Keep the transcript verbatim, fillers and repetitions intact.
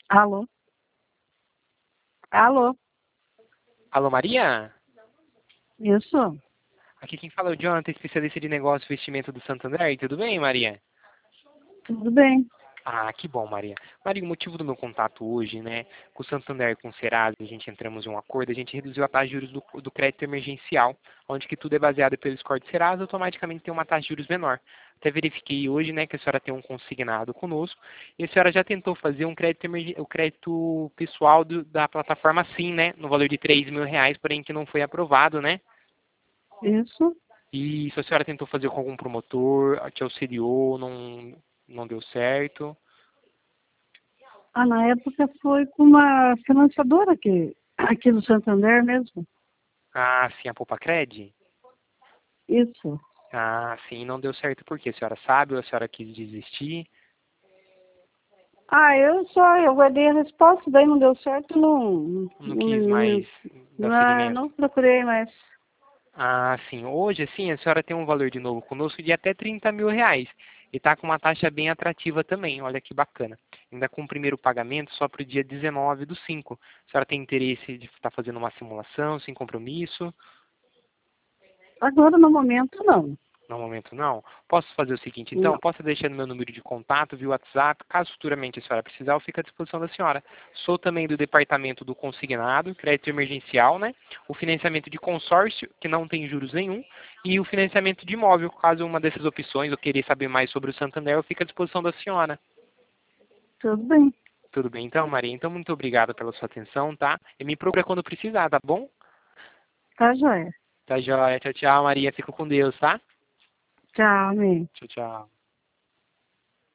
Alô? Alô? Alô, Maria? Isso? Aqui quem fala é o Jonathan, especialista de negócio e investimento do Santander. Tudo bem, Maria? Tudo bem? Ah, que bom, Maria. Maria, o motivo do meu contato hoje, né, com o Santander e com o Serasa, a gente entramos em um acordo, a gente reduziu a taxa de juros do, do crédito emergencial, onde que tudo é baseado pelo score de Serasa, automaticamente tem uma taxa de juros menor. Até verifiquei hoje, né, que a senhora tem um consignado conosco, e a senhora já tentou fazer um crédito, emergen- o crédito pessoal do- da plataforma Sim, né, no valor de três mil reais, porém que não foi aprovado, né? Isso? E se a senhora tentou fazer com algum promotor, te auxiliou, não, não deu certo. Ah, na época foi com uma financiadora aqui, aqui do Santander mesmo. Ah, sim, a Poupa-Cred? Isso. Ah, sim, não deu certo por quê? A senhora sabe ou a senhora quis desistir? Ah, eu só, eu guardei a resposta, daí não deu certo, não, Não não, quis não, mais dar não, seguimento? não procurei mais. Ah, sim. Hoje, assim, a senhora tem um valor de novo conosco de até trinta mil reais. E está com uma taxa bem atrativa também. Olha que bacana. Ainda com o primeiro pagamento só para o dia dezenove do cinco. A senhora tem interesse de estar fazendo uma simulação sem compromisso? Agora, no momento, não. No momento não. Posso fazer o seguinte, então? Não. Posso deixar no meu número de contato via WhatsApp, caso futuramente a senhora precisar, eu fico à disposição da senhora. Sou também do departamento do consignado, crédito emergencial, né? O financiamento de consórcio, que não tem juros nenhum, e o financiamento de imóvel, caso uma dessas opções eu querer saber mais sobre o Santander, eu fico à disposição da senhora. Tudo bem. Tudo bem então, Maria? Então, muito obrigado pela sua atenção, tá? E me procura quando precisar, tá bom? Tá joia. Tá joia. Tchau, tchau, Maria. Fico com Deus, tá? Tchau, amém. Tchau, tchau.